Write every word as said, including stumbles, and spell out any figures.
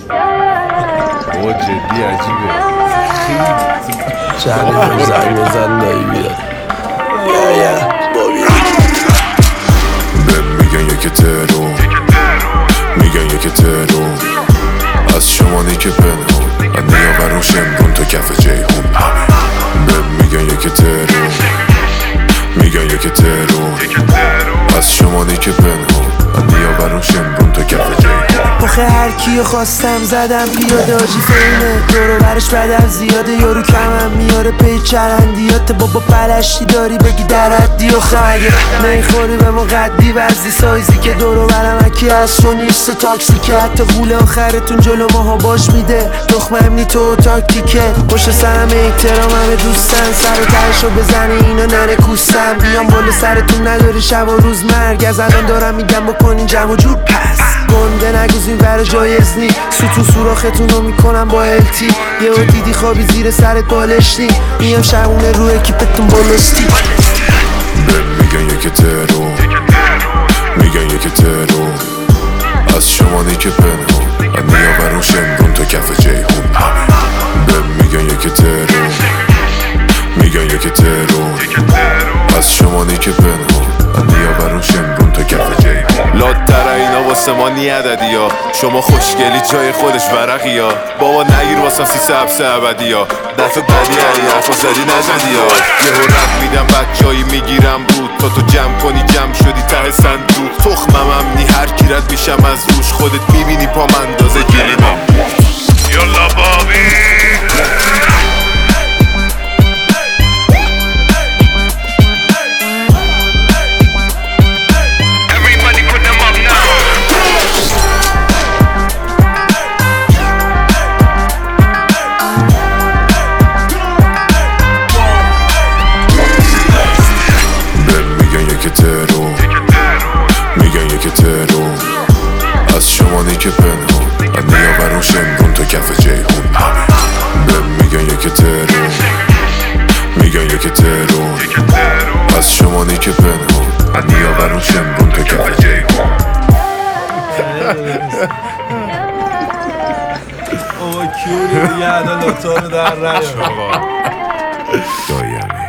بابا جدی عجیبه چند زنگ بزن دایی بیاد یا یا بابی بهم میگن یکی ترو میگن یکی ترو از شمانی که پنهون از نیاورون شمرون تا کف جیهون بهم میگن یکی ترو میگن یکی ترو از شمانی که پنهون از نیاورون شمرون تا کف جیهون آخه هر کیو خواستم زدم پیاده آجی فیمه دورو برش بدم زیاده یارو کمم میاره پی چرندیات بابا پلشتی داری بگی در حدی و خیلی نیخوری به ما قدی وزدی سایزی که دورو برم اکی از تو نیست تاکسی که حتی غول آخرتون جلو ماها باش میده دخمم نی تو تاکتیکه پشت سرم احترام همه دوستن سر و ترشو بزنه اینا نره کوستم بیام بالا سرتون نداری شب و روز مرگ از الان دارم میگم بکنین جمع و جور پس گنده نگوزین ور جایز نی ستون سوراختون رو میکنم با التی یه و دیدی خوابی زیر سرت بالشتی میام شبونه رو اکیپتون بالستی بهم میگن یکی ترو میگن یکی ترو از شمانی که پنهون از نیاورون شمرون تا کف جیهون بهم میگن یکی ترو میگن یکی ترو از شمانی که پنهون از نیاورون شمرون تا کف جیهون لاتر اینا واسه ما نی عددی ها شما خوشگلی جای خودش ورقی ها بابا نگیر واسم سی سبس عبدی ها دفع بدی هایی حرفا زدی نزدی ها یه رد میدم بچایی میگیرم بود تا تو جمع کنی جمع شدی ته صندوق تخمم هم نی هر کی رد میشم از روش خودت میبینی پا مندازه گلیمم یالا بابی ترو میگن یکی ترو از شمانی که پنهون از نیاورون شمرون تا کف جیهون بهم میگن یکی ترو میگن یکی ترو از شمانی که پنهون از نیاورون شمرون تا کف جیهون اوه کیوری دیگه عدالتا رو در رشت دایمی